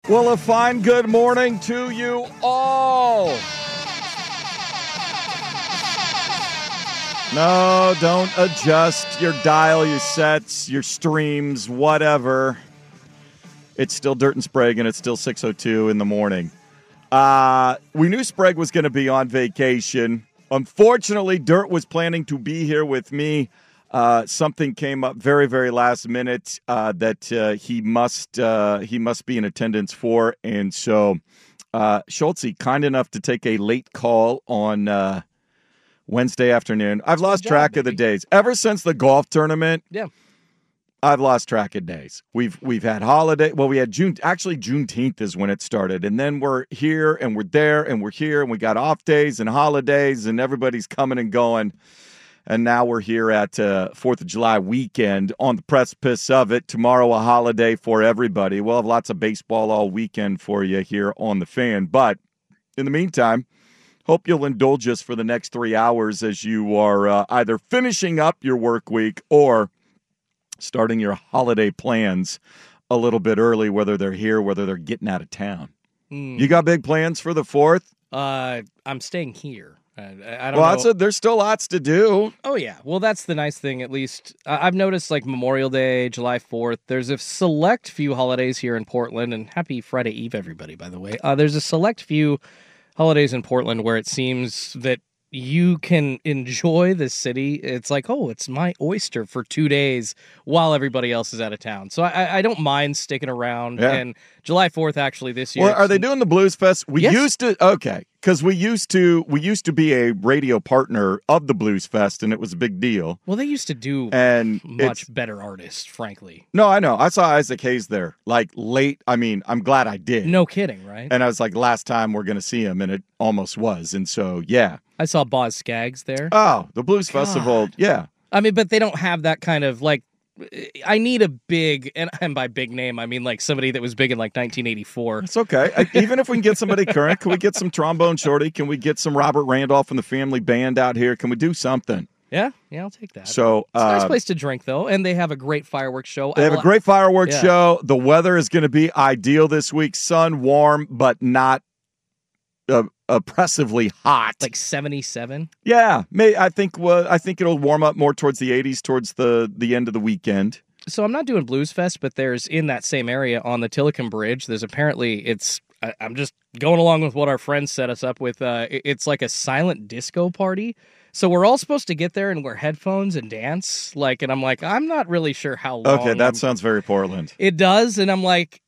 Well, a fine good morning to you all. No, don't adjust your dial, your sets, your streams, whatever. It's still Dirt and Sprague, and it's still 6:02 in the morning. We knew Sprague was going to be on vacation. Unfortunately, Dirt was planning to be here with me. Something came up very, very last minute that he must be in attendance for, and so Schultze, kind enough to take a late call on Wednesday afternoon. I've lost track of the days ever since the golf tournament. Yeah, I've lost track of days. We've had holiday. Well, we had June. Actually, Juneteenth is when it started, and then we're here and we're there and we're here and we got off days and holidays and everybody's coming and going. And now we're here at 4th of July weekend on the precipice of it. Tomorrow, a holiday for everybody. We'll have lots of baseball all weekend for you here on The Fan. But in the meantime, hope you'll indulge us for the next 3 hours as you are either finishing up your work week or starting your holiday plans a little bit early, whether they're here, whether they're getting out of town. You got big plans for the 4th? I'm staying here. I don't know. There's still lots to do. Oh, yeah. Well, that's the nice thing, at least. I've noticed, like, Memorial Day, July 4th, there's a select few holidays here in Portland, and happy Friday Eve, everybody, by the way. There's a select few holidays in Portland where it seems that you can enjoy the city. It's like, oh, it's my oyster for 2 days while everybody else is out of town. So I don't mind sticking around. Yeah. And July 4th, actually, this year. Well, are they doing the Blues Fest? Yes. Because we used to be a radio partner of the Blues Fest, and it was a big deal. Well, they used to do much better artists, frankly. No, I know. I saw Isaac Hayes there, like late. I mean, I'm glad I did. No kidding, right? And I was like, last time we're going to see him, and it almost was. And so, yeah. I saw Boz Skaggs there. Oh, the Blues Festival, yeah. I mean, but they don't have that kind of, like, I need a big, and by big name, I mean, like, somebody that was big in, like, 1984. It's okay. Even if we can get somebody current, can we get some Trombone Shorty? Can we get some Robert Randolph and the family band out here? Can we do something? Yeah, I'll take that. So it's a nice place to drink, though, and they have a great fireworks show. They have a great fireworks show. The weather is going to be ideal this week. Sun, warm, but not oppressively hot, like 77. Yeah, I think it'll warm up more towards the 80s towards the end of the weekend. So I'm not doing Blues Fest, but there's in that same area on the Tillicum Bridge. There's apparently I'm just going along with what our friends set us up with. It's like a silent disco party. So we're all supposed to get there and wear headphones and dance. And I'm like, I'm not really sure how long. Okay, that sounds very Portland. It does, and I'm like,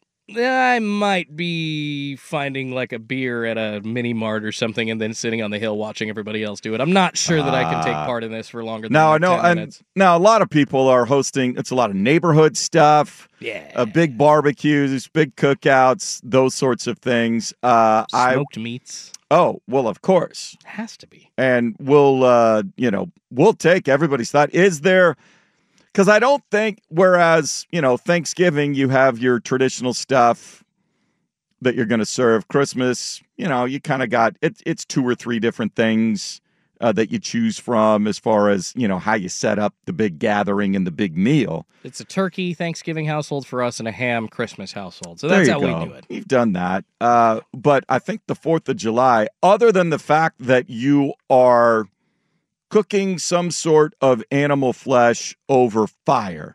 I might be finding like a beer at a mini mart or something and then sitting on the hill watching everybody else do it. I'm not sure that I can take part in this for longer than 10 minutes. Now, a lot of people are hosting. It's a lot of neighborhood stuff. Yeah. Big barbecues, big cookouts, those sorts of things. Smoked meats. Oh, well, of course. It has to be. And we'll take everybody's thought. Is there... Because I don't think, whereas, Thanksgiving, you have your traditional stuff that you're going to serve. Christmas, you kind of got, it's 2 or 3 different things that you choose from as far as, how you set up the big gathering and the big meal. It's a turkey Thanksgiving household for us and a ham Christmas household. So that's how we do it. We've done that. But I think the 4th of July, other than the fact that you are cooking some sort of animal flesh over fire,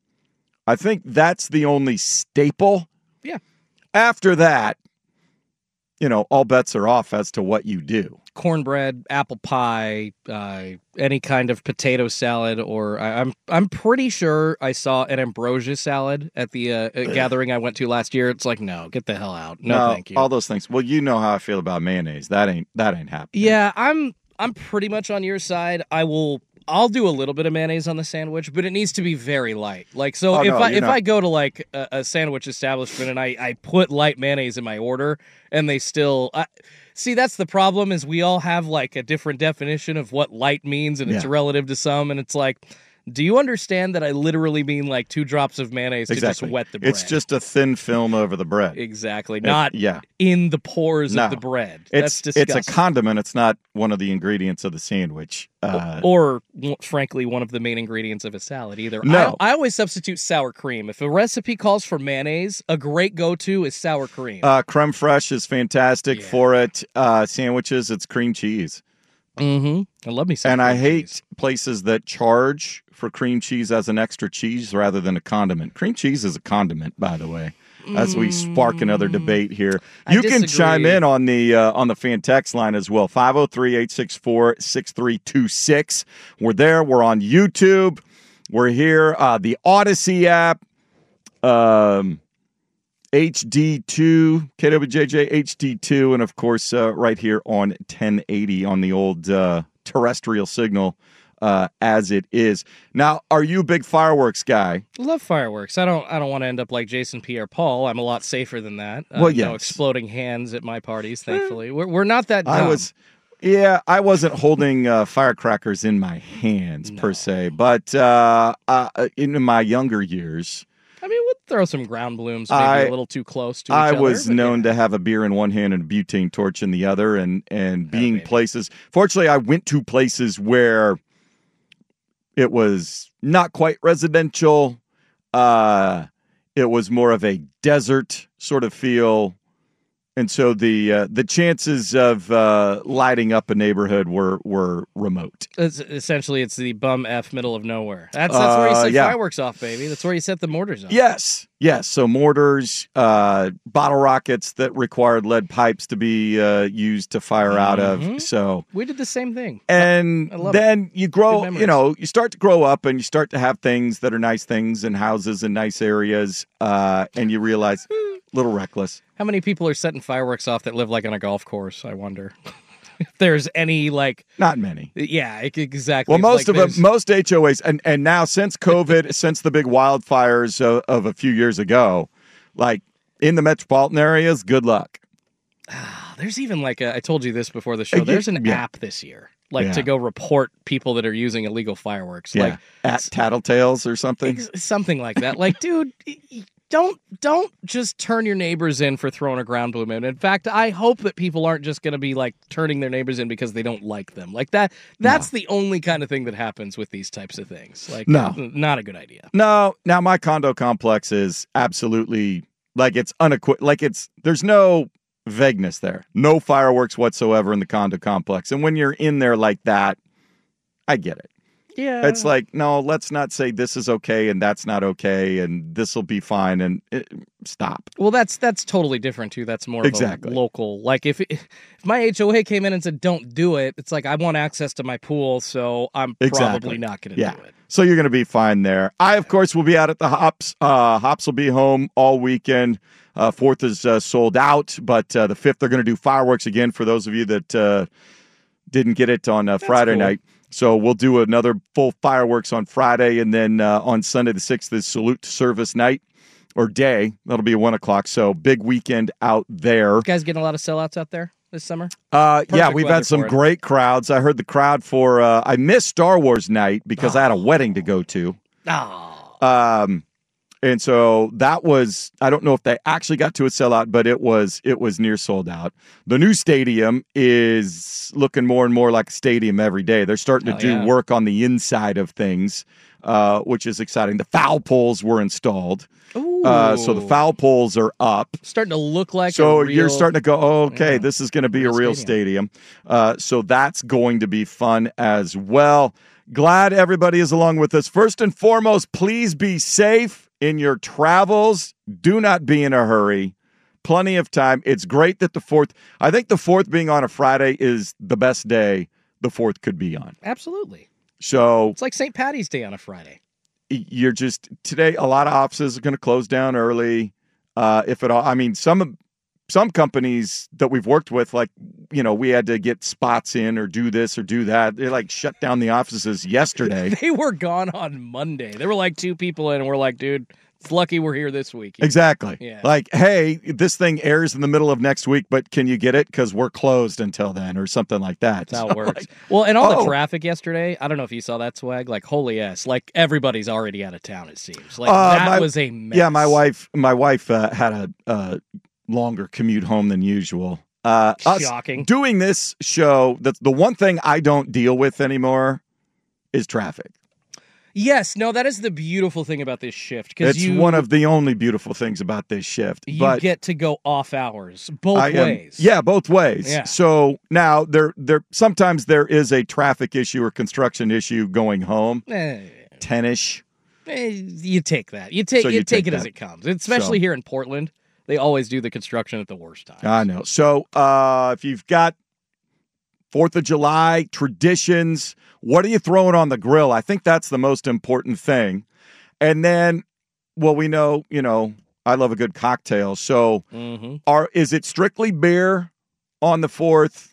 I think that's the only staple. Yeah. After that, all bets are off as to what you do. Cornbread, apple pie, any kind of potato salad, or I'm pretty sure I saw an ambrosia salad at the gathering I went to last year. It's like, no, get the hell out. No, thank you. All those things. Well, you know how I feel about mayonnaise. That ain't happening. Yeah, I'm pretty much on your side. I'll do a little bit of mayonnaise on the sandwich, but it needs to be very light. If I go to like a sandwich establishment and I put light mayonnaise in my order and they still see, that's the problem, is we all have like a different definition of what light means, and it's relative to some, and it's like, Do you understand that I literally mean like 2 drops of mayonnaise to just wet the bread? It's just a thin film over the bread. Exactly. Not in the pores of the bread. That's disgusting. It's a condiment. It's not one of the ingredients of the sandwich. Or, frankly, one of the main ingredients of a salad either. No. I always substitute sour cream. If a recipe calls for mayonnaise, a great go-to is sour cream. Creme fraiche is fantastic for it. Sandwiches, it's cream cheese. I love me some And cream I hate cheese. places that charge for cream cheese as an extra cheese rather than a condiment. Cream cheese is a condiment, by the way. As we spark another debate here, you can chime in on the fan text line as well. 503-864-6326. We're there. We're on YouTube. We're here. The Odyssey app. HD2, KWJJ HD2, and of course, right here on 1080 on the old terrestrial signal as it is. Now, are you a big fireworks guy? Love fireworks. I don't want to end up like Jason Pierre-Paul. I'm a lot safer than that. Well, yes. No exploding hands at my parties, thankfully. We're not that dumb. I wasn't holding firecrackers in my hands per se, but in my younger years, I mean, we'll throw some ground blooms maybe a little too close to each other. I was known to have a beer in one hand and a butane torch in the other, and being places. Fortunately, I went to places where it was not quite residential. It was more of a desert sort of feel. And so the chances of lighting up a neighborhood were remote. Essentially, it's the bum F middle of nowhere. That's where you set fireworks off, baby. That's where you set the mortars off. Yes. So mortars, bottle rockets that required lead pipes to be used to fire out of. So we did the same thing. And then you grow, you start to grow up and you start to have things that are nice things and houses in nice areas, and you realize a little reckless. How many people are setting fireworks off that live like on a golf course, I wonder? If there's any not many. Yeah, exactly. Well, most HOAs and now since COVID, since the big wildfires of a few years ago, in the metropolitan areas, good luck. There's even I told you this before the show. There's an app this year to go report people that are using illegal fireworks. Yeah. At Tattletales or something. Something like that. Dude. Don't just turn your neighbors in for throwing a ground balloon in. In fact, I hope that people aren't just going to be turning their neighbors in because they don't like them. That's the only kind of thing that happens with these types of things. Not a good idea. No. Now my condo complex is absolutely it's unequivocal. There's no vagueness there. No fireworks whatsoever in the condo complex. And when you're in there like that, I get it. Yeah. It's no, let's not say this is okay and that's not okay and this will be fine and stop. Well, that's totally different too. That's more of a local. If my HOA came in and said don't do it, it's I want access to my pool, so I'm probably not going to do it. So you're going to be fine there. I, of course, will be out at the Hops. Hops will be home all weekend. 4th is sold out, but the 5th they're going to do fireworks again for those of you that didn't get it on Friday night. So we'll do another full fireworks on Friday, and then on Sunday the 6th is Salute to Service night, or day. That'll be at 1 o'clock, so big weekend out there. You guys getting a lot of sellouts out there this summer? Yeah, we've had some great crowds. I heard the crowd for, I missed Star Wars night because I had a wedding to go to. And so that was, I don't know if they actually got to a sellout, but it was near sold out. The new stadium is looking more and more like a stadium every day. They're starting to do work on the inside of things, which is exciting. The foul poles were installed. So the foul poles are up. Starting to look like so you're starting to go, okay, this is going to be a real stadium. So that's going to be fun as well. Glad everybody is along with us. First and foremost, please be safe in your travels. Do not be in a hurry. Plenty of time. It's great that the 4th, I think the 4th being on a Friday is the best day the 4th could be on. Absolutely. So it's like St. Patty's Day on a Friday. You're just, today, a lot of offices are going to close down early. If at all, I mean, some companies that we've worked with, we had to get spots in or do this or do that. They shut down the offices yesterday. They were gone on Monday. There were 2 people in, and we're like, dude, It's lucky we're here this week. Exactly. Yeah. Like, hey, this thing airs in the middle of next week, but can you get it? Because we're closed until then or something like that. That's how So, it works. like, Well, and all oh. the traffic yesterday, I don't know if you saw that, Swag. Like, holy ass. Like, everybody's already out of town, it seems. Like, that was a mess. Yeah, my wife had a longer commute home than usual. Shocking. Us doing this show, the one thing I don't deal with anymore is traffic. Yes, no, that is the beautiful thing about this shift. It's one of the only beautiful things about this shift. You get to go off hours both ways. Yeah, both ways. Yeah. So now there sometimes there is a traffic issue or construction issue going home. 10-ish. You take that. You take it as it comes. Especially here in Portland. They always do the construction at the worst time. I know. So if you've got 4th of July traditions, what are you throwing on the grill? I think that's the most important thing. And then, well, we know, I love a good cocktail. So is it strictly beer on the 4th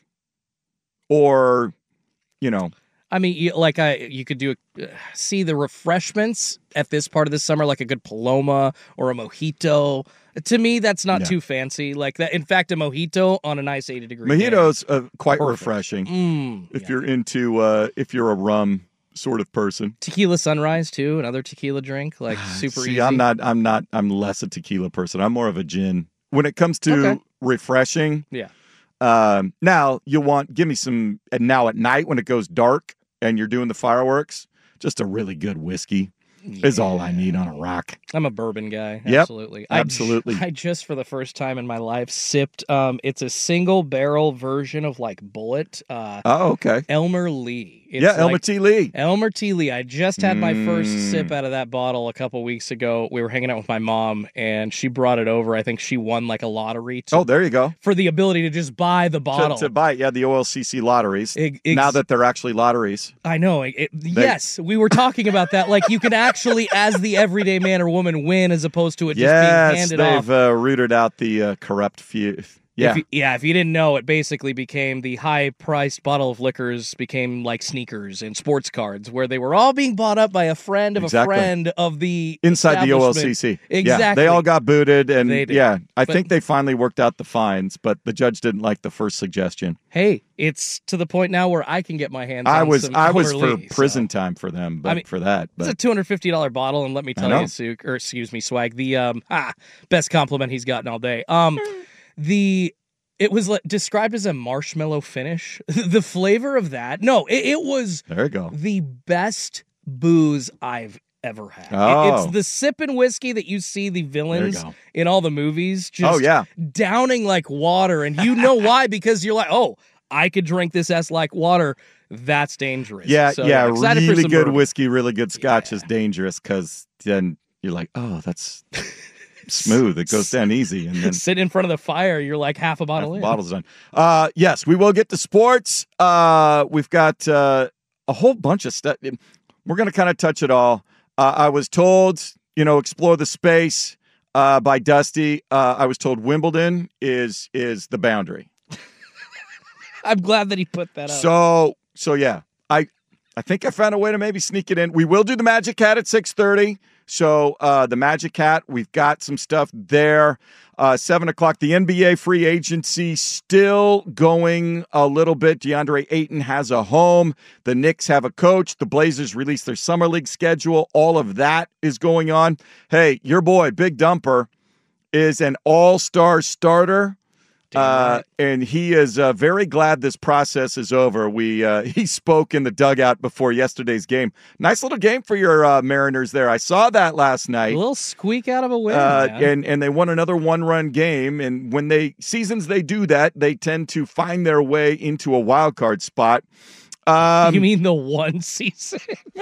or, I mean, you could do see the refreshments at this part of the summer, like a good Paloma or a mojito. To me, that's not too fancy. Like that. In fact, a mojito on a nice 80-degree Mojito's quite Perfect. refreshing if you're into if you're a rum sort of person. Tequila Sunrise too, another tequila drink, like super See, easy. I'm less a tequila person. I'm more of a gin. When it comes to refreshing, now give me some. And now at night when it goes dark and you're doing the fireworks, just a really good whiskey is all I need on a rock. I'm a bourbon guy. Yep, Absolutely. absolutely. I just, for the first time in my life, sipped. It's a single barrel version of like Bullet. Okay. Elmer Lee. Elmer T. Lee. Elmer T. Lee. I just had my first sip out of that bottle a couple weeks ago. We were hanging out with my mom, and she brought it over. I think she won like a lottery. There you go. For the ability to just buy the bottle. To buy, the OLCC lotteries. Now that they're actually lotteries. I know. Yes, we were talking about that. Like, you can actually, as the everyday man or woman, win as opposed to it just being handed off. Yes, they've rooted out the corrupt few. Yeah. If you didn't know, it basically became the high-priced bottle of liquors became like sneakers and sports cards, where they were all being bought up by a friend of a friend of the inside the OLCC. Exactly. Yeah, they all got booted, and they did. I think they finally worked out the fines, but the judge didn't like the first suggestion. Hey, it's to the point now where I can get my hands on I was some for Lee, prison time for them, but for that. But. It's a $250 bottle, and let me tell you, Swag, the best compliment he's gotten all day. It was described as a marshmallow finish. The flavor of that. No, it was there you go. The best booze I've ever had. Oh. It's the sipping whiskey that you see the villains in all the movies just downing like water. And you know why? Because you're like, I could drink this as like water. That's dangerous. Really good bourbon. Whiskey, really good scotch is dangerous because then you're like, that's... smooth. It goes down easy. And then sit in front of the fire. You're like half a bottle in. Bottle's done. Yes, we will get to sports. We've got a whole bunch of stuff. We're going to kind of touch it all. I was told, explore the space by Dusty. I was told Wimbledon is the boundary. I'm glad that he put that up. So yeah, I think I found a way to maybe sneak it in. We will do the Magic Hat at 6:30. So the Magic Hat, we've got some stuff there. 7 o'clock, the NBA free agency still going a little bit. DeAndre Ayton has a home. The Knicks have a coach. The Blazers released their summer league schedule. All of that is going on. Hey, your boy, Big Dumper, is an all-star starter. And he is very glad this process is over. He spoke in the dugout before yesterday's game. Nice little game for your Mariners there. I saw that last night. A little squeak out of a win, man. And they won another one-run game. And when they do that, they tend to find their way into a wild card spot. You mean the one season?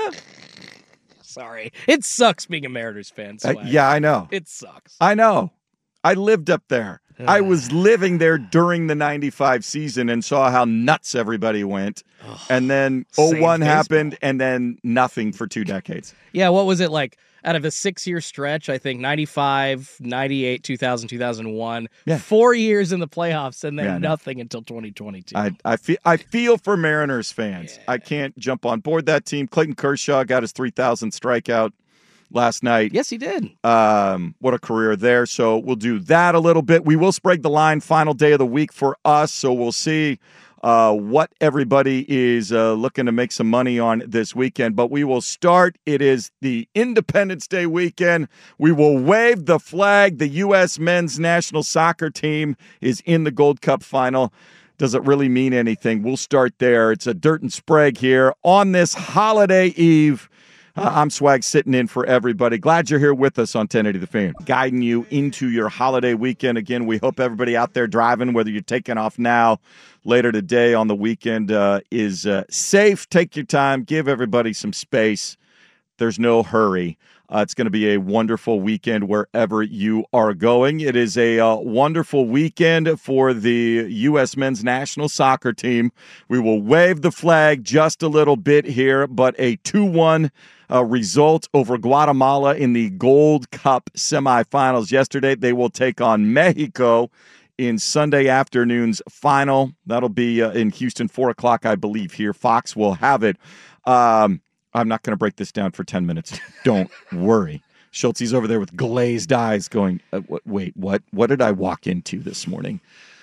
Sorry, it sucks being a Mariners fan. Yeah, I know. It sucks. I know. I lived up there. I was living there during the 95 season and saw how nuts everybody went. And then 01 happened and then nothing for 2 decades. Yeah, what was it like? Out of a 6-year stretch, I think 95, 98, 2000, 2001. 4 years in the playoffs and then nothing until 2022. I feel for Mariners fans. I can't jump on board that team. Clayton Kershaw got his 3,000th strikeout last night. Yes, he did. What a career there. So we'll do that a little bit. We will spread the line, final day of the week for us. So we'll see what everybody is looking to make some money on this weekend. But we will start. It is the Independence Day weekend. We will wave the flag. The U.S. men's national soccer team is in the Gold Cup final. Does it really mean anything? We'll start there. It's a Dirt and Sprague here on this holiday eve. I'm Swag, sitting in for everybody. Glad you're here with us on 1080 The Fan, guiding you into your holiday weekend. Again, we hope everybody out there driving, whether you're taking off now, later today, on the weekend, is safe. Take your time. Give everybody some space. There's no hurry. It's going to be a wonderful weekend wherever you are going. It is a wonderful weekend for the U.S. men's national soccer team. We will wave the flag just a little bit here, but a 2-1 result over Guatemala in the Gold Cup semifinals yesterday. They will take on Mexico in Sunday afternoon's final. That'll be in Houston, 4 o'clock, I believe, here. Fox will have it. I'm not going to break this down for 10 minutes. Don't worry. Schultze's over there with glazed eyes going, wait, what did I walk into this morning?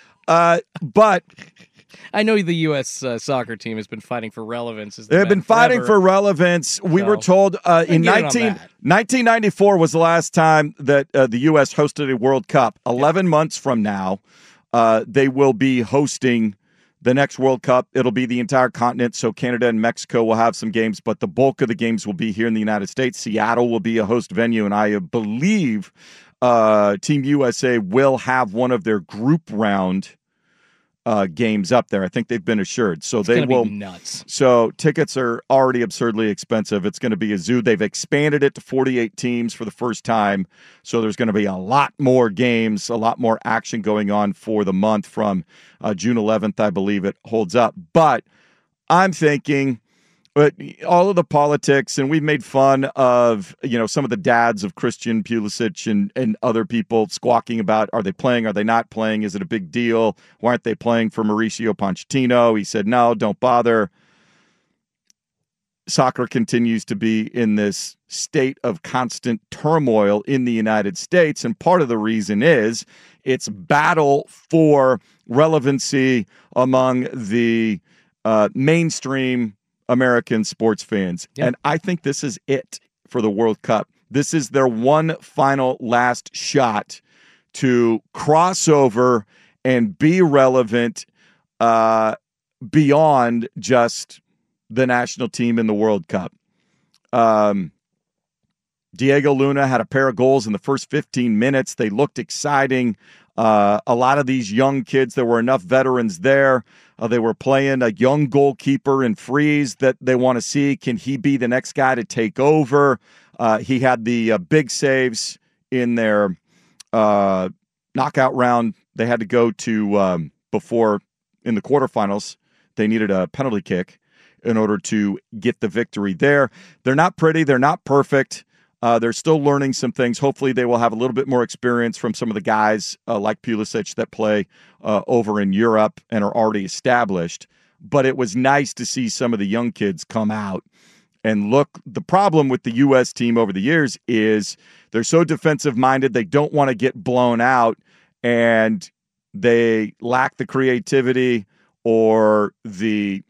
But I know the U.S. Soccer team has been fighting for relevance. They've been fighting for relevance. We were told in 1994 was the last time that the U.S. hosted a World Cup. 11 months from now, they will be hosting the next World Cup. It'll be the entire continent, so Canada and Mexico will have some games, but the bulk of the games will be here in the United States. Seattle will be a host venue, and I believe Team USA will have one of their group round games up there. I think they've been assured. So they will be nuts. So tickets are already absurdly expensive. It's going to be a zoo. They've expanded it to 48 teams for the first time. So there's going to be a lot more games, a lot more action going on for the month from June 11th, I believe it holds up. But I'm thinking, but all of the politics, and we've made fun of, some of the dads of Christian Pulisic and other people squawking about, are they playing, are they not playing, is it a big deal, why aren't they playing for Mauricio Pochettino? He said, no, don't bother. Soccer continues to be in this state of constant turmoil in the United States, and part of the reason is its battle for relevancy among the mainstream American sports fans. Yep. And I think this is it for the World Cup. This is their one final last shot to cross over and be relevant beyond just the national team in the World Cup. Diego Luna had a pair of goals in the first 15 minutes. They looked exciting. A lot of these young kids, there were enough veterans there. They were playing a young goalkeeper in Freeze that they want to see. Can he be the next guy to take over? He had the big saves in their knockout round. They had to go to before in the quarterfinals. They needed a penalty kick in order to get the victory there. They're not pretty. They're not perfect. They're still learning some things. Hopefully they will have a little bit more experience from some of the guys like Pulisic that play over in Europe and are already established. But it was nice to see some of the young kids come out and look. The problem with the U.S. team over the years is they're so defensive-minded. They don't want to get blown out, and they lack the creativity or the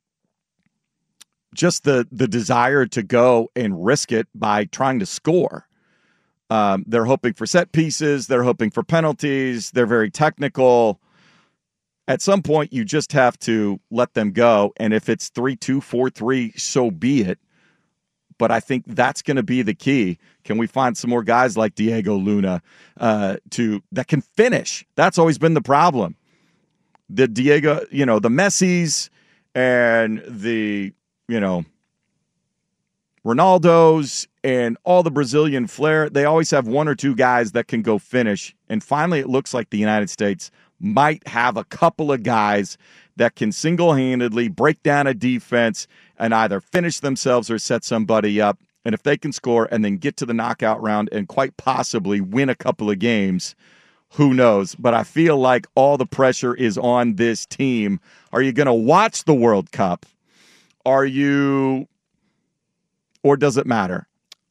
desire to go and risk it by trying to score. They're hoping for set pieces. They're hoping for penalties. They're very technical. At some point, you just have to let them go. And if it's 3-2, 4-3, so be it. But I think that's going to be the key. Can we find some more guys like Diego Luna that can finish? That's always been the problem. The Diego, the Messis and the Ronaldo's and all the Brazilian flair, they always have one or two guys that can go finish. And finally, it looks like the United States might have a couple of guys that can single-handedly break down a defense and either finish themselves or set somebody up. And if they can score and then get to the knockout round and quite possibly win a couple of games, who knows? But I feel like all the pressure is on this team. Are you going to watch the World Cup? Or does it matter?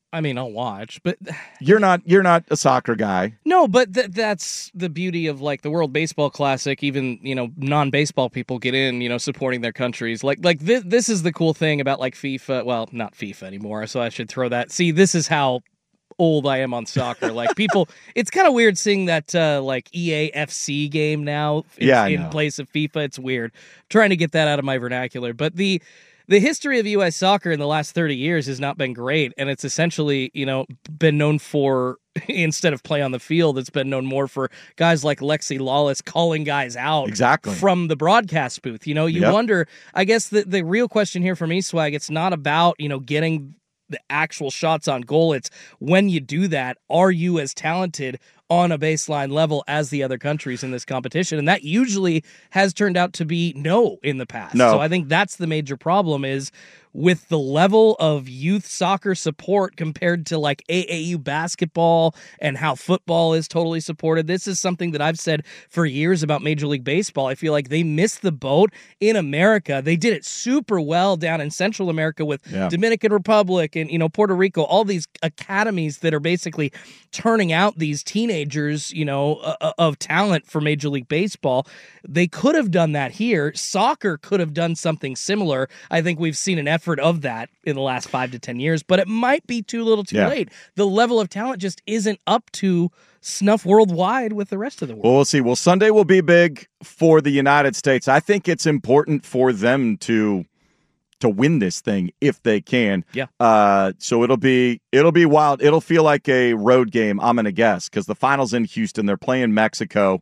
I mean, I'll watch, but You're not a soccer guy. no, but that's the beauty of like the World Baseball Classic. Even non-baseball people get in, supporting their countries. Like this is the cool thing about like FIFA. Well, not FIFA anymore, so I should throw that. See, this is how old I am on soccer. Like people, it's kind of weird seeing that like EA FC game now in place of FIFA. It's weird. Trying to get that out of my vernacular, but the history of U.S. soccer in the last 30 years has not been great, and it's essentially, been known for, instead of play on the field, it's been known more for guys like Lexi Lawless calling guys out from the broadcast booth. You wonder, I guess the real question here for me, Swag, it's not about, getting the actual shots on goal. It's when you do that, are you as talented on a baseline level as the other countries in this competition? And that usually has turned out to be no in the past. No. So I think that's the major problem is with the level of youth soccer support compared to like AAU basketball and how football is totally supported. This is something that I've said for years about Major League Baseball. I feel like they missed the boat in America. They did it super well down in Central America with Dominican Republic and, Puerto Rico, all these academies that are basically turning out these teenagers, of talent for Major League Baseball. They could have done that here. Soccer could have done something similar. I think we've seen an effort of that in the last 5 to 10 years, but it might be too little too late. The level of talent just isn't up to snuff worldwide with the rest of the world. Well, we'll see. Well, Sunday will be big for the United States. I think it's important for them to win this thing if they can. Yeah. So it'll be wild. It'll feel like a road game, I'm going to guess, because the final's in Houston. They're playing Mexico.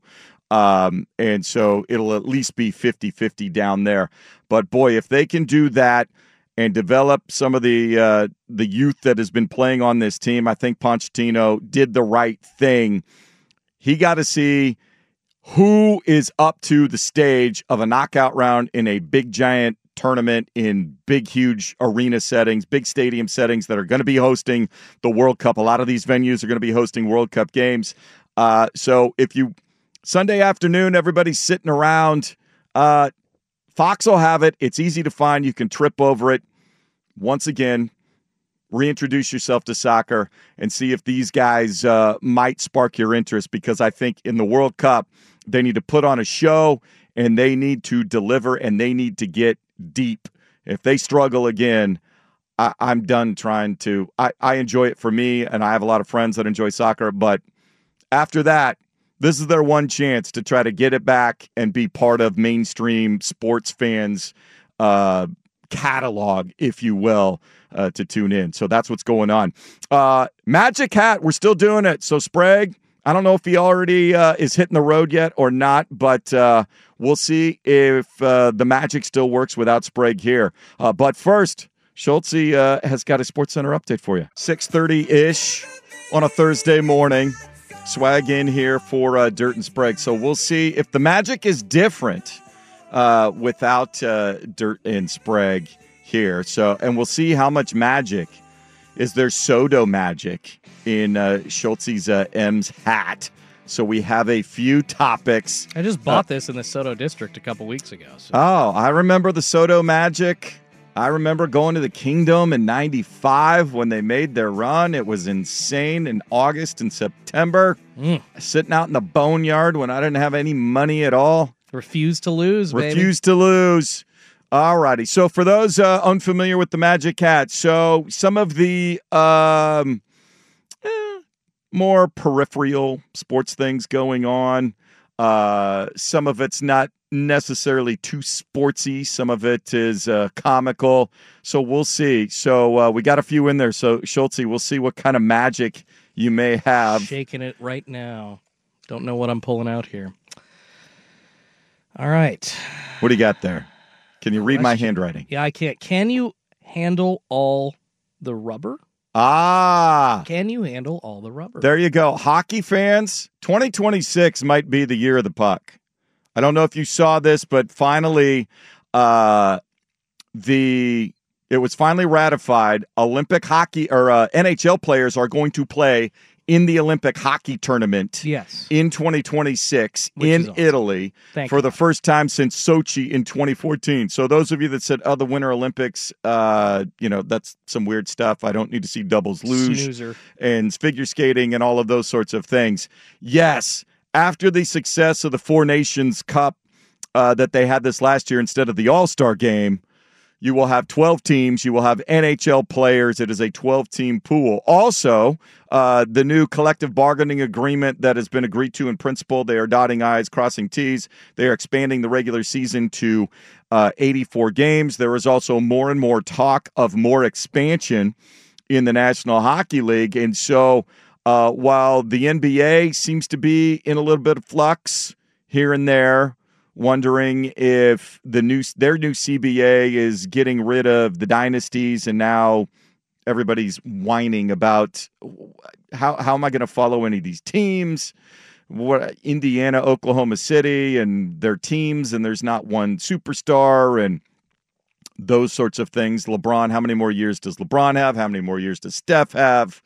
And so it'll at least be 50-50 down there. But boy, if they can do that and develop some of the youth that has been playing on this team, I think Pochettino did the right thing. He got to see who is up to the stage of a knockout round in a big giant tournament in big, huge arena settings, big stadium settings that are going to be hosting the World Cup. A lot of these venues are going to be hosting World Cup games. So if you Sunday afternoon, everybody's sitting around, Fox will have it. It's easy to find. You can trip over it. Once again, reintroduce yourself to soccer and see if these guys might spark your interest, because I think in the World Cup, they need to put on a show and they need to deliver and they need to get deep. If they struggle again, I'm done trying to. I enjoy it for me, and I have a lot of friends that enjoy soccer, but after that, this is their one chance to try to get it back and be part of mainstream sports fans' catalog, if you will, to tune in. So that's what's going on. Magic Hat, we're still doing it. So Sprague, I don't know if he already is hitting the road yet or not, but we'll see if the magic still works without Sprague here. But first, Schultze has got a SportsCenter update for you. 6:30-ish on a Thursday morning. Swag in here for Dirt and Sprague. So we'll see if the magic is different without Dirt and Sprague here. So, and we'll see how much magic is there. Soto magic in Schultze's M's hat. So we have a few topics. I just bought this in the Soto district a couple weeks ago. So. Oh, I remember the Soto magic. I remember going to the Kingdom in 95 when they made their run. It was insane in August and September. Sitting out in the boneyard when I didn't have any money at all. Refused to lose, baby. Refused to lose. All righty. So for those unfamiliar with the Magic Hat, so some of the more peripheral sports things going on. Some of it's not necessarily too sportsy. Some of it is comical. So we'll see. So we got a few in there. So Schultze, we'll see what kind of magic you may have. Shaking it right now. Don't know what I'm pulling out here. All right. What do you got there? Can you read my handwriting? Yeah, I can't. Can you handle all the rubber? Can you handle all the rubber? There you go. Hockey fans, 2026 might be the year of the puck. I don't know if you saw this, but finally, it was finally ratified. Olympic hockey or NHL players are going to play in the Olympic hockey tournament Yes. in 2026 Which in is awesome. Italy for the first time since Sochi in 2014. So those of you that said, the Winter Olympics, that's some weird stuff. I don't need to see doubles luge Snoozer. and figure skating and all of those sorts of things. Yes, after the success of the Four Nations Cup that they had this last year instead of the All-Star game, you will have 12 teams. You will have NHL players. It is a 12-team pool. Also, the new collective bargaining agreement that has been agreed to in principle, they are dotting I's, crossing T's. They are expanding the regular season to 84 games. There is also more and more talk of more expansion in the National Hockey League. And so while the NBA seems to be in a little bit of flux here and there, wondering if their new CBA is getting rid of the dynasties, and now everybody's whining about how am I going to follow any of these teams? What Indiana, Oklahoma City, and their teams, and there's not one superstar, and those sorts of things. LeBron, how many more years does LeBron have? How many more years does Steph have?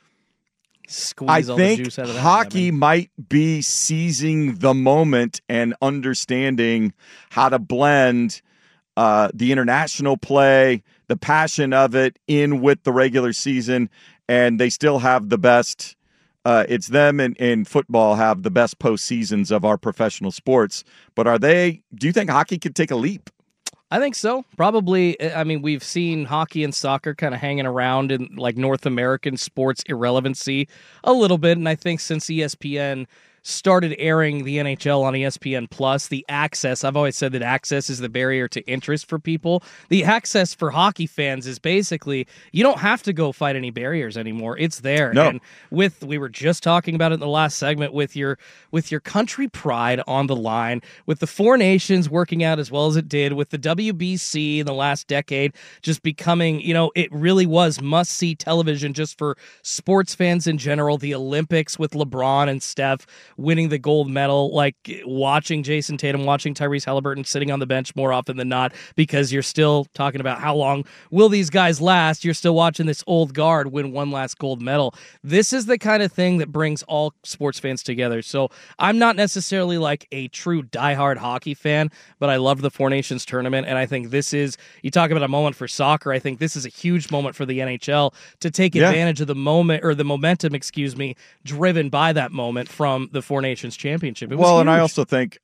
Squeeze all the juice out of that. Hockey might be seizing the moment and understanding how to blend the international play, the passion of it, in with the regular season, and they still have the best. It's them and football have the best postseasons of our professional sports. But do you think hockey could take a leap? I think so. Probably. I mean, we've seen hockey and soccer kind of hanging around in like North American sports irrelevancy a little bit. And I think since ESPN started airing the NHL on ESPN Plus, the access, I've always said that access is the barrier to interest for people. The access for hockey fans is basically, you don't have to go fight any barriers anymore. It's there. No. And we were just talking about it in the last segment, with your country pride on the line, with the Four Nations working out as well as it did, with the WBC in the last decade just becoming, it really was must-see television just for sports fans in general. The Olympics with LeBron and Steph winning the gold medal, like watching Jason Tatum, watching Tyrese Halliburton sitting on the bench more often than not, because you're still talking about how long will these guys last. You're still watching this old guard win one last gold medal. This is the kind of thing that brings all sports fans together. So I'm not necessarily like a true diehard hockey fan, but I love the Four Nations tournament. And I think you talk about a moment for soccer. I think this is a huge moment for the NHL to take advantage of the moment, or the momentum, driven by that moment from the Four Nations Championship. It was huge. And I also think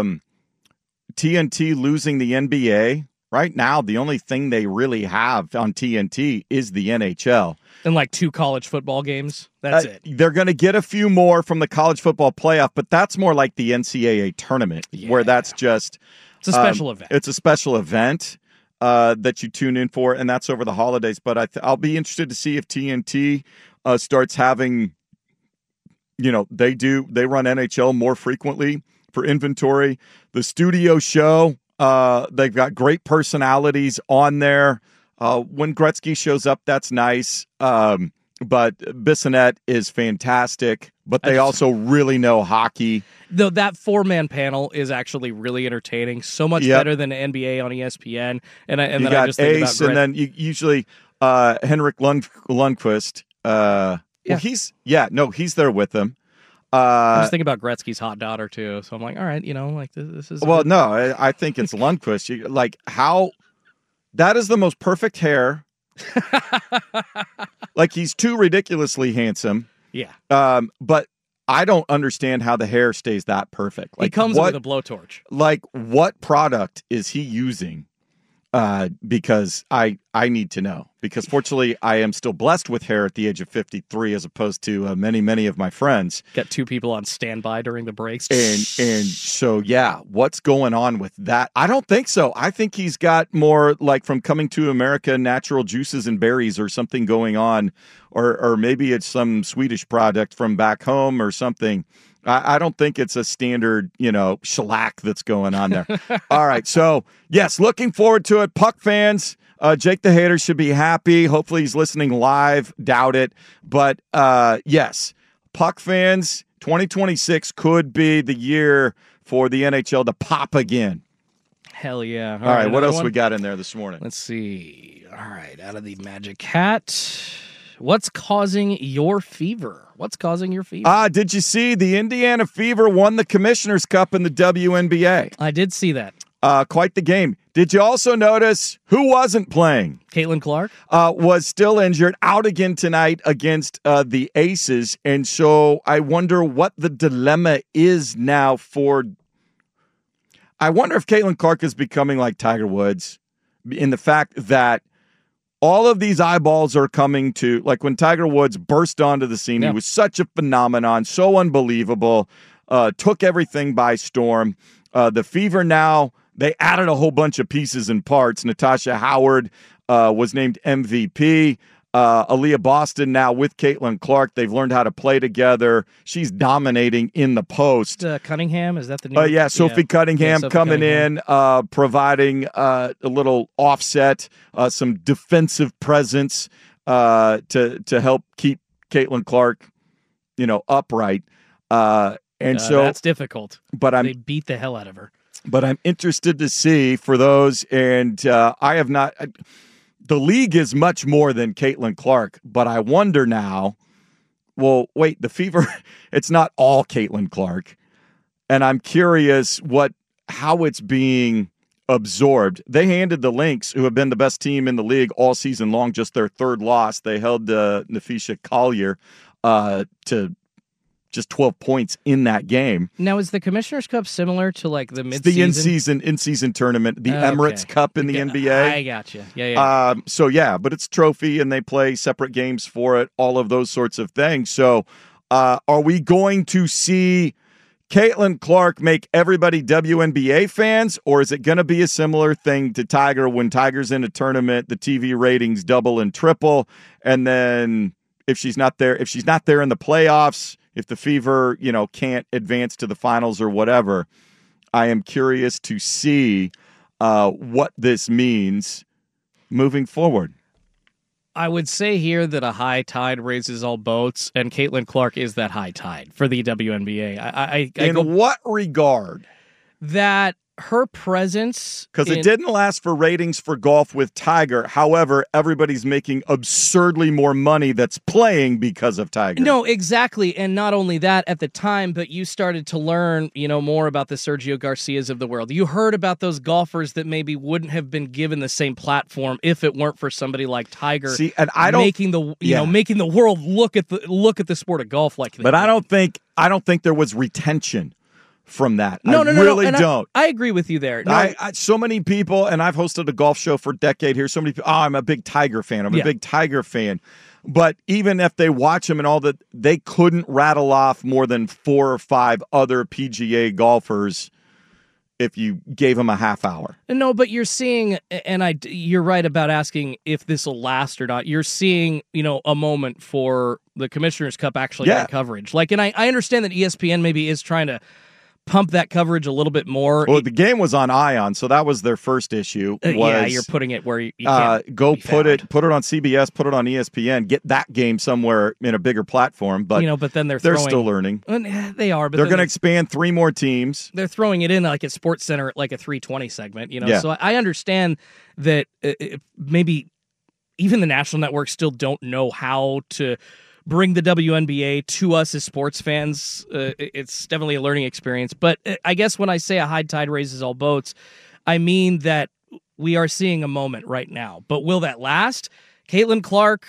TNT losing the NBA, right now, the only thing they really have on TNT is the NHL. And like 2 college football games. That's it. They're going to get a few more from the college football playoff, but that's more like the NCAA tournament, where that's just... It's a special event. It's a special event that you tune in for, and that's over the holidays. But I'll be interested to see if TNT starts having... they run NHL more frequently for inventory. The studio show, they've got great personalities on there. When Gretzky shows up, that's nice. But Bissonnette is fantastic, but they also really know hockey. Though that 4-man panel is actually really entertaining, so much better than NBA on ESPN. And then I just think Ace, about and then you usually Henrik Lundqvist. He's there with them. I was thinking about Gretzky's hot daughter too, so I'm like, all right, this is. Well, no, I think it's Lundqvist. How that is the most perfect hair. He's too ridiculously handsome. Yeah. But I don't understand how the hair stays that perfect. He comes with a blowtorch. What product is he using? Because I need to know. Because fortunately, I am still blessed with hair at the age of 53, as opposed to many of my friends. Got 2 people on standby during the breaks. And so, what's going on with that? I don't think so. I think he's got more from Coming to America, natural juices and berries or something going on. Or maybe it's some Swedish product from back home or something. I don't think it's a standard, shellac that's going on there. All right. So, yes, looking forward to it. Puck fans, Jake the Hater should be happy. Hopefully he's listening live. Doubt it. But, yes, Puck fans, 2026 could be the year for the NHL to pop again. Hell yeah. All right. What else we got in there this morning? Let's see. All right. Out of the Magic Hat, What's causing your fever? Did you see the Indiana Fever won the Commissioner's Cup in the WNBA? I did see that. Quite the game. Did you also notice who wasn't playing? Caitlin Clark? Was still injured, out again tonight against the Aces. And so I wonder what the dilemma is now for... I wonder if Caitlin Clark is becoming like Tiger Woods in the fact that all of these eyeballs are coming to, like when Tiger Woods burst onto the scene, He was such a phenomenon, so unbelievable, took everything by storm. The Fever now, they added a whole bunch of pieces and parts. Natasha Howard was named MVP. Aaliyah Boston now with Caitlin Clark. They've learned how to play together. She's dominating in the post. Cunningham, is that the new? Sophie Cunningham coming in, providing a little offset, some defensive presence to help keep Caitlin Clark, upright. And so that's difficult. But they beat the hell out of her. But I'm interested to see for those, and I have not. The league is much more than Caitlin Clark, but I wonder now, well, wait, the Fever, it's not all Caitlin Clark. And I'm curious how it's being absorbed. They handed the Lynx, who have been the best team in the league all season long, just their third loss. They held Nafisha Collier to just 12 points in that game. Now, is the Commissioner's Cup similar to like the mid-season? It's the in-season tournament, the Emirates Cup in the NBA. I gotcha. Yeah. But it's a trophy, and they play separate games for it, all of those sorts of things. So are we going to see Caitlin Clark make everybody WNBA fans, or is it going to be a similar thing to Tiger when Tiger's in a tournament, the TV ratings double and triple, and then if she's not there in the playoffs, if the Fever, can't advance to the finals or whatever, I am curious to see what this means moving forward. I would say here that a high tide raises all boats, and Caitlin Clark is that high tide for the WNBA. In what regard? That her presence... Because it didn't last for ratings for golf with Tiger. However, everybody's making absurdly more money that's playing because of Tiger. No, exactly. And not only that at the time, but you started to learn, more about the Sergio Garcias of the world. You heard about those golfers that maybe wouldn't have been given the same platform if it weren't for somebody like Tiger. See, and I don't making the world look at the sport of golf like that. But I don't think there was retention from that. No, I really don't. I agree with you there. No. I so many people, and I've hosted a golf show for a decade here. So many people, I'm a big Tiger fan. I'm a big Tiger fan. But even if they watch him and all that, they couldn't rattle off more than 4 or 5 other PGA golfers if you gave them a half hour. No, but you're seeing, and you're right about asking if this will last or not. You're seeing, a moment for the Commissioner's Cup actually getting coverage. And I understand that ESPN maybe is trying to pump that coverage a little bit more. Well, the game was on Ion, so that was their first issue. You're putting it where you can't put it on CBS, put it on ESPN, get that game somewhere in a bigger platform. But but then they're still learning. They are, but they're going to expand 3 more teams. They're throwing it in like at Sports Center at like a 320 segment. So I understand that maybe even the national networks still don't know how to bring the WNBA to us as sports fans. It's definitely a learning experience. But I guess when I say a high tide raises all boats, I mean that we are seeing a moment right now. But will that last? Caitlin Clark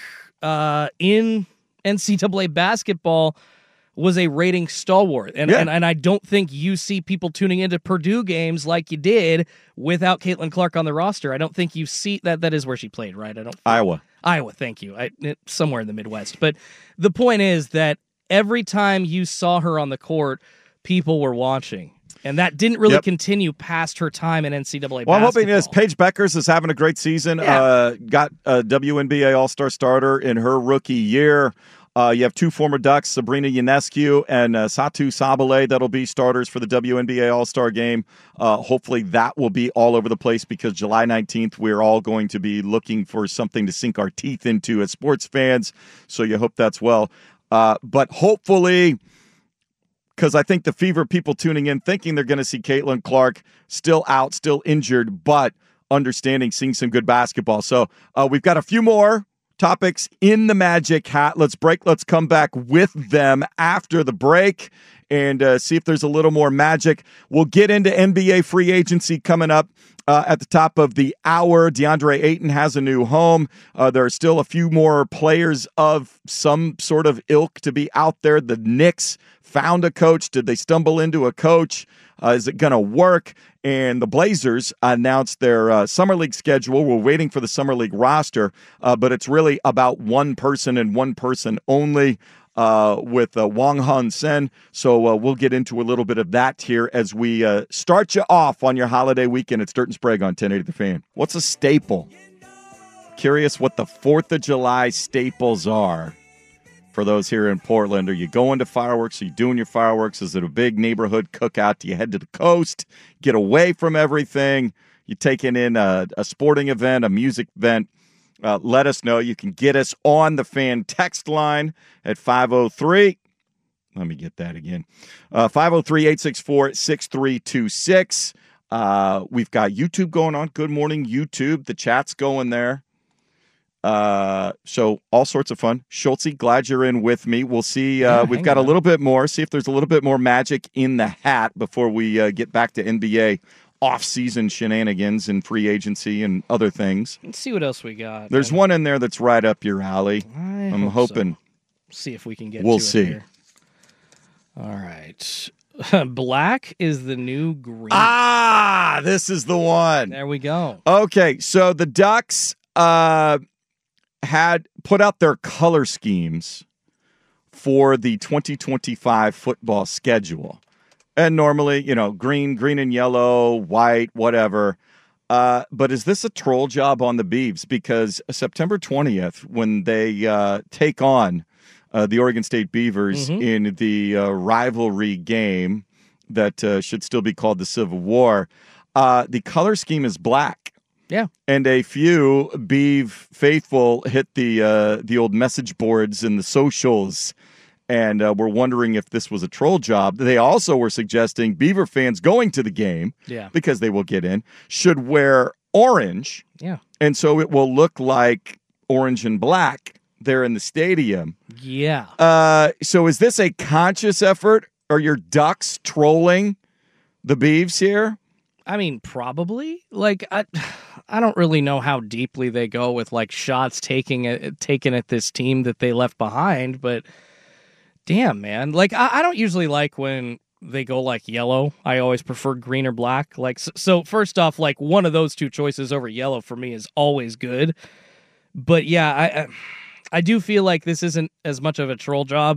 in NCAA basketball was a rating stalwart. And I don't think you see people tuning into Purdue games like you did without Caitlin Clark on the roster. I don't think you see that. That is where she played, right? Iowa, thank you. Somewhere in the Midwest. But the point is that every time you saw her on the court, people were watching. And that didn't really continue past her time in NCAA basketball. Well, I'm hoping Paige Beckers is having a great season. Got a WNBA All-Star starter in her rookie year. You have 2 former Ducks, Sabrina Ionescu and Satu Sabale, that'll be starters for the WNBA All-Star Game. Hopefully that will be all over the place because July 19th, we're all going to be looking for something to sink our teeth into as sports fans. So you hope that's well. But hopefully, because I think the Fever people tuning in thinking they're going to see Caitlin Clark still out, still injured, but understanding, seeing some good basketball. So we've got a few more topics in the Magic hat. Let's break. Let's come back with them after the break and see if there's a little more magic. We'll get into NBA free agency coming up at the top of the hour. DeAndre Ayton has a new home. There are still a few more players of some sort of ilk to be out there. The Knicks found a coach. Did they stumble into a coach? Is it going to work? And the Blazers announced their Summer League schedule. We're waiting for the Summer League roster, but it's really about one person and one person only with Wong Hun Sen. So we'll get into a little bit of that here as we start you off on your holiday weekend. It's Dirt and Sprague on 1080 The Fan. What's a staple? Curious what the 4th of July staples are for those here in Portland. Are you going to fireworks? Are you doing your fireworks? Is it a big neighborhood cookout? Do you head to the coast, get away from everything? You taking in a sporting event, a music event? Let us know. You can get us on the Fan text line at 503. Let me get that again. 503-864-6326. We've got YouTube going on. Good morning, YouTube. The chat's going there. So all sorts of fun. Schultzy, glad you're in with me. We'll see. We've got a little bit more. See if there's a little bit more magic in the hat before we get back to NBA off-season shenanigans and free agency and other things. Let's see what else we got. There's one in there that's right up your alley. I'm hoping. So. See if we can get we'll to see. It here. All right. Black is the new green. This is the one. There we go. Okay, so the Ducks had put out their color schemes for the 2025 football schedule. And normally, green and yellow, white, whatever. But is this a troll job on the Beavs? Because September 20th, when they take on the Oregon State Beavers in the rivalry game that should still be called the Civil War, the color scheme is black. Yeah. And a few Beav faithful hit the old message boards and the socials and were wondering if this was a troll job. They also were suggesting Beaver fans going to the game, because they will get in, should wear orange. Yeah. And so it will look like orange and black there in the stadium. Yeah. So is this a conscious effort? Are your Ducks trolling the Beavs here? I mean, probably. Like, I don't really know how deeply they go with like shots taken at this team that they left behind, but damn, man. Like, I don't usually like when they go like yellow. I always prefer green or black. Like, so first off, like one of those two choices over yellow for me is always good. But yeah, I do feel like this isn't as much of a troll job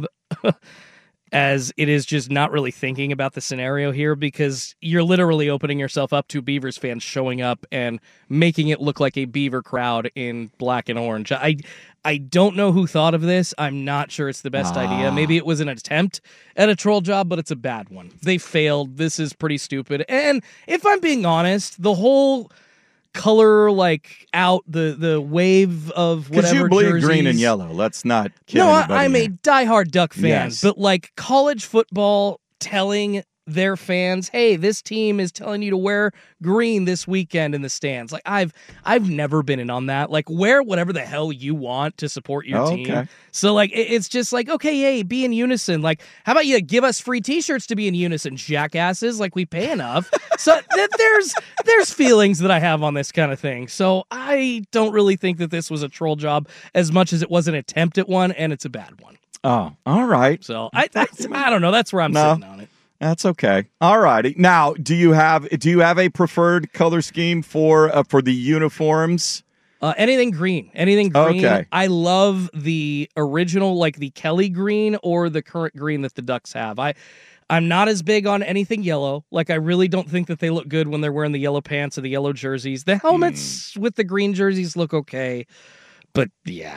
as it is just not really thinking about the scenario here, because you're literally opening yourself up to Beavers fans showing up and making it look like a Beaver crowd in black and orange. I don't know who thought of this. I'm not sure it's the best idea. Maybe it was an attempt at a troll job, but it's a bad one. They failed. This is pretty stupid. And if I'm being honest, the whole color out the wave of whatever, because you bleed jerseys, green and yellow. Let's not kill anybody. I'm here. a diehard Duck fan, Yes. but like college football telling their fans, hey, this team is telling you to wear green this weekend in the stands. Like I've never been in on that. Like, wear whatever the hell you want to support your team. Okay. So like it's just like, okay, hey, be in unison. Like, how about you give us free t-shirts to be in unison, jackasses? Like, we pay enough. So there's feelings that I have on this kind of thing. So I don't really think that this was a troll job as much as it was an attempt at one, and it's a bad one. Oh, all right. So I don't know. That's where I'm sitting on it. That's okay. All righty. Now, do you have a preferred color scheme for the uniforms? Anything green. Anything green. Okay. I love the original, like the Kelly green or the current green that the Ducks have. I'm not as big on anything yellow. Like, I really don't think that they look good when they're wearing the yellow pants or the yellow jerseys. The helmets with the green jerseys look okay. But yeah,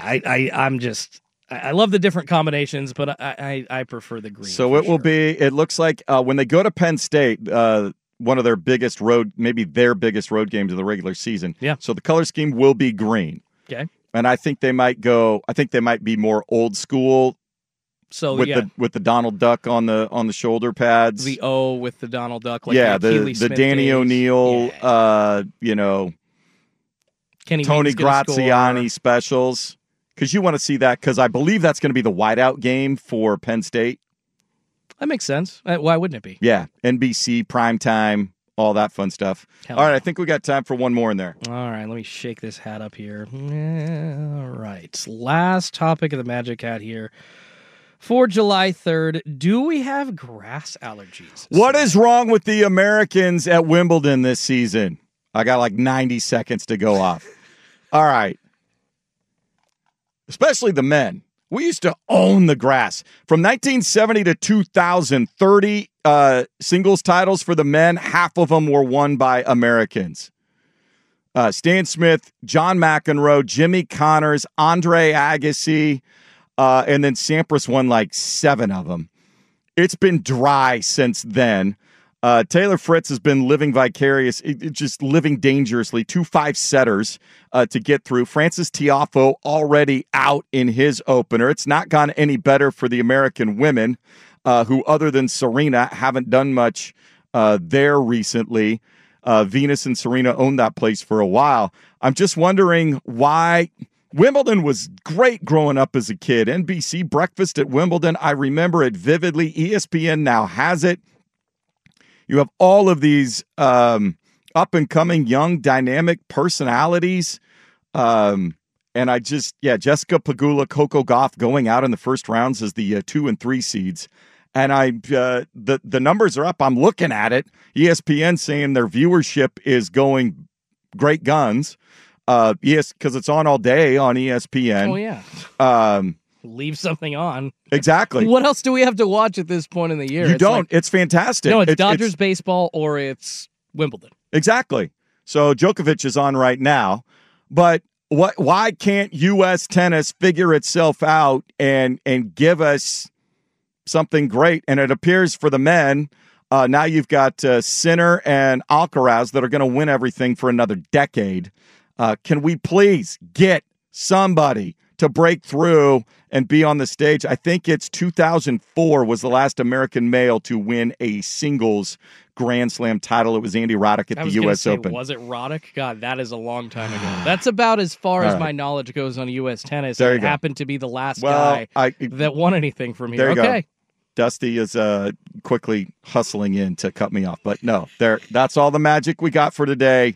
I love the different combinations, but I prefer the green. So it will be, it looks like when they go to Penn State, one of their biggest maybe their biggest road games of the regular season. Yeah. So the color scheme will be green. Okay. And I think they might be more old school. So with the Donald Duck on the shoulder pads. The O with the Donald Duck. Like the Danny days. O'Neill, Kenny Tony Wheaton's gonna Graziani score. specials. because you want to see that, because I believe that's going to be the whiteout game for Penn State. That makes sense. Why wouldn't it be? Yeah, NBC, primetime, all that fun stuff. Hell all right, no. I think we got time for one more in there. All right, let me shake this hat up here. All right, last topic of the Magic Hat here. For July 3rd, do we have grass allergies? What is wrong with the Americans at Wimbledon this season? I got like 90 seconds to go off. All right. Especially the men. We used to own the grass. From 1970 to 2000, 30 singles titles for the men. Half of them were won by Americans. Stan Smith, John McEnroe, Jimmy Connors, Andre Agassi, and then Sampras won like 7 of them. It's been dry since then. Taylor Fritz has been living just living dangerously. 2 5-setters to get through. Francis Tiafoe already out in his opener. It's not gone any better for the American women, who, other than Serena, haven't done much there recently. Venus and Serena owned that place for a while. I'm just wondering why. Wimbledon was great growing up as a kid. NBC Breakfast at Wimbledon, I remember it vividly. ESPN now has it. You have all of these up-and-coming, young, dynamic personalities. And Jessica Pegula, Coco Gauff going out in the first rounds as the 2 and 3 seeds. And the numbers are up. I'm looking at it. ESPN saying their viewership is going great guns. Yes, because it's on all day on ESPN. Oh, yeah. Leave something on. Exactly. What else do we have to watch at this point in the year? You don't. It's fantastic. No, it's Dodgers baseball or it's Wimbledon. Exactly. So Djokovic is on right now. But why can't U.S. tennis figure itself out and give us something great? And it appears for the men, now you've got Sinner and Alcaraz that are going to win everything for another decade. Can we please get somebody to break through and be on the stage? I think it's 2004 was the last American male to win a singles Grand Slam title. It was Andy Roddick at the U.S. Open. Was it Roddick? God, that is a long time ago. That's about as far as my knowledge goes on U.S. tennis. There you it go. happened to be the last guy that won anything from here. There you Okay. go. Dusty is quickly hustling in to cut me off. But no, that's all the magic we got for today.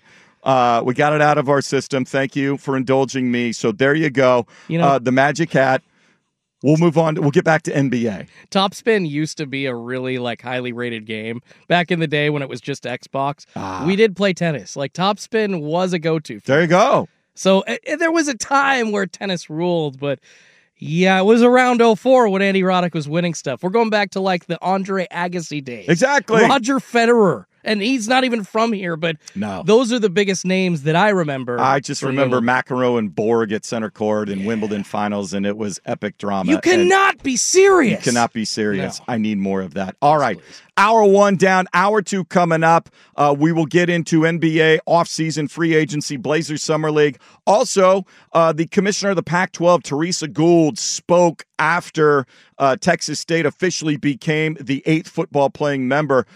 We got it out of our system. Thank you for indulging me. So there you go. The Magic Hat. We'll move on. We'll get back to NBA. Topspin used to be a really highly rated game back in the day when it was just Xbox. We did play tennis. Topspin was a go-to. There you go. So there was a time where tennis ruled, but yeah, it was around 04 when Andy Roddick was winning stuff. We're going back to the Andre Agassi days. Exactly. Roger Federer. And he's not even from here, but those are the biggest names that I remember. I just remember McEnroe and Borg at center court in Wimbledon finals, and it was epic drama. You cannot be serious. You cannot be serious. No. I need more of that. All right. Hour 1 down, hour 2 coming up. We will get into NBA offseason free agency, Blazers Summer League. Also, the commissioner of the Pac-12, Teresa Gould, spoke after Texas State officially became the 8th football playing member.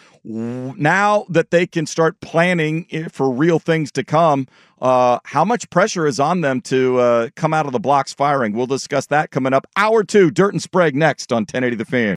Now that they can start planning for real things to come, how much pressure is on them to come out of the blocks firing? We'll discuss that coming up. Hour 2, Dirt and Sprague next on 1080 The Fan.